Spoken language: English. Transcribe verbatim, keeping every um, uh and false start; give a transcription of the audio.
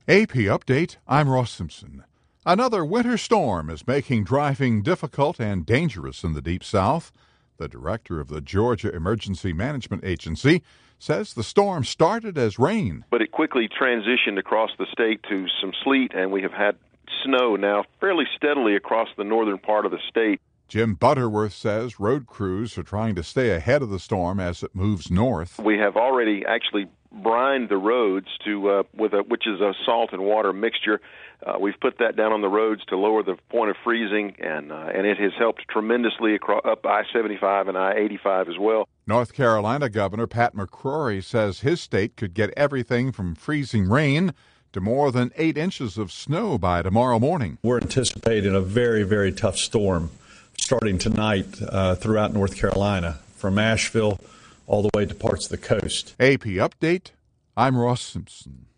A P Update, I'm Ross Simpson. Another winter storm is making driving difficult and dangerous in the Deep South. The director of the Georgia Emergency Management Agency says the storm started as rain. But it quickly transitioned across the state to some sleet, and we have had snow now fairly steadily across the northern part of the state. Jim Butterworth says road crews are trying to stay ahead of the storm as it moves north. We have already actually brined the roads to uh, with a which is a salt and water mixture. Uh, we've put that down on the roads to lower the point of freezing, and uh, and it has helped tremendously across, up I seventy-five and I eighty-five as well. North Carolina Governor Pat McCrory says his state could get everything from freezing rain to more than eight inches of snow by tomorrow morning. We're anticipating a very, very tough storm starting tonight uh, throughout North Carolina, from Asheville all the way to parts of the coast. A P Update, I'm Ross Simpson.